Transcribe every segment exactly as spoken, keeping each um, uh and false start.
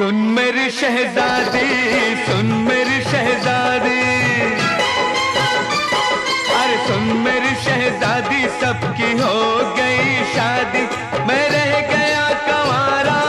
सुन मेरी शहजादी, सुन मेरी शहजादी, अरे सुन मेरी शहजादी, सबकी हो गई शादी, मैं रह गया कंवारा,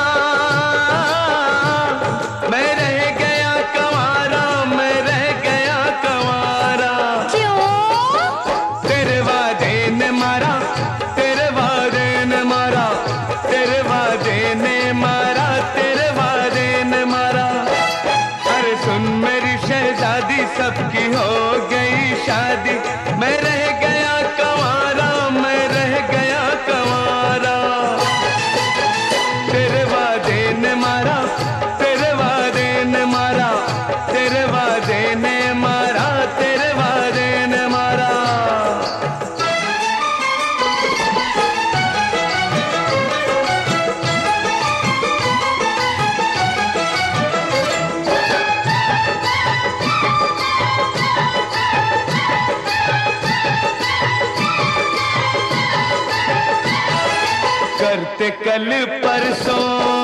मैं रह गया कंवारा, मैं रह गया कंवारा। क्यों? तेरे वादे ने मारा, तेरे वादे ने मारा, तेरे वादे ने मारा, तेरे वादे ने मारा। अरे सुन मेरी शहजादी, सबकी हो गई शादी, मैं रह गया कंवारा, मैं रह गया कंवारा। तेरे वादे ने मारा, तेरे वादे ने मारा, तेरे वादे ने मारा, तेरे वादे ने मारा। करते कल परसों,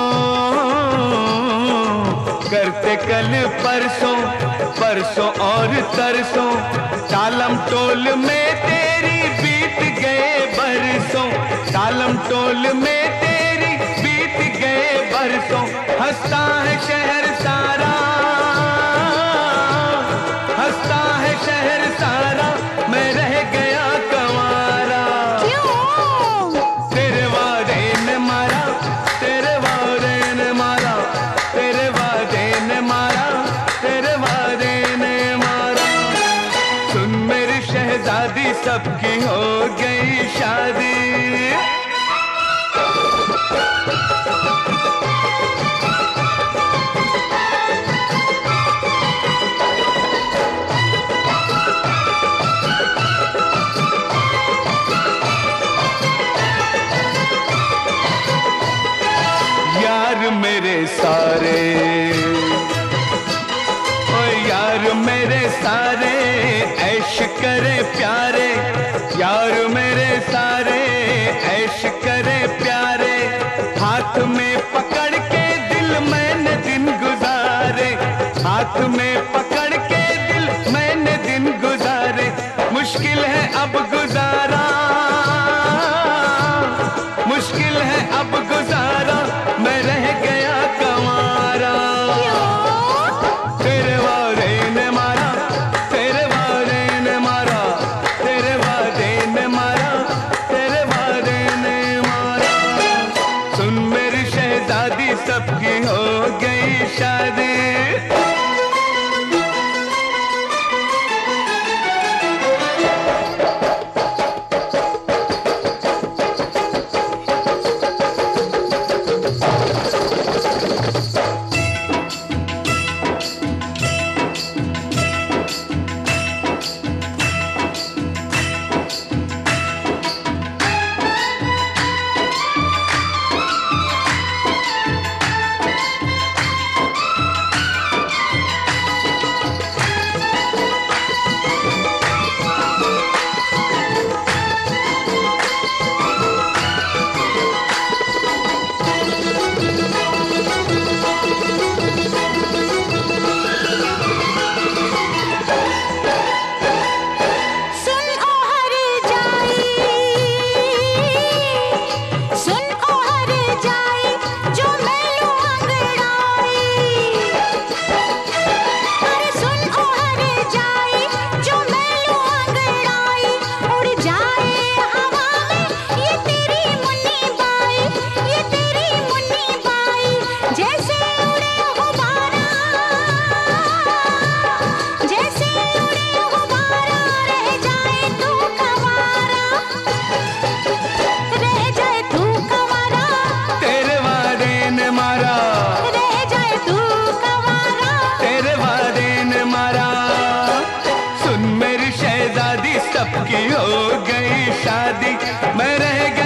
करते कल परसों, परसों और तरसों, टालम टोल में तेरी बीत गए बरसों, टालम टोल में तेरी बीत गए बरसों। हंसता है शहर सारा, हंसता है शहर सारा, मैं रह गया कंवारा। तेरे वादे ने मारा, तेरे वादे ने मारा, तेरे वादे ने मारा, तेरे वादे ने मारा। सुन मेरी शहजादी, सबकी हो गई शादी। यार मेरे सारे, ओ यार मेरे सारे, ऐश करे प्यारे, यार मेरे सारे, ऐश करे प्यारे। हाथ में पकड़ के दिल मैंने दिन गुजारे, हाथ में पकड़ के दिल मैंने दिन गुजारे। मुश्किल है अब गुजारा, मुश्किल है अब गुजारा, मैं रह गया कंवारा। तेरे वादे ने मारा, तेरे वादे ने मारा, तेरे वादे ने मारा, तेरे वादे ने मारा। सुन मेरी शहजादी, सबकी हो गई शादी। सबकी हो गई शादी, मैं रह गया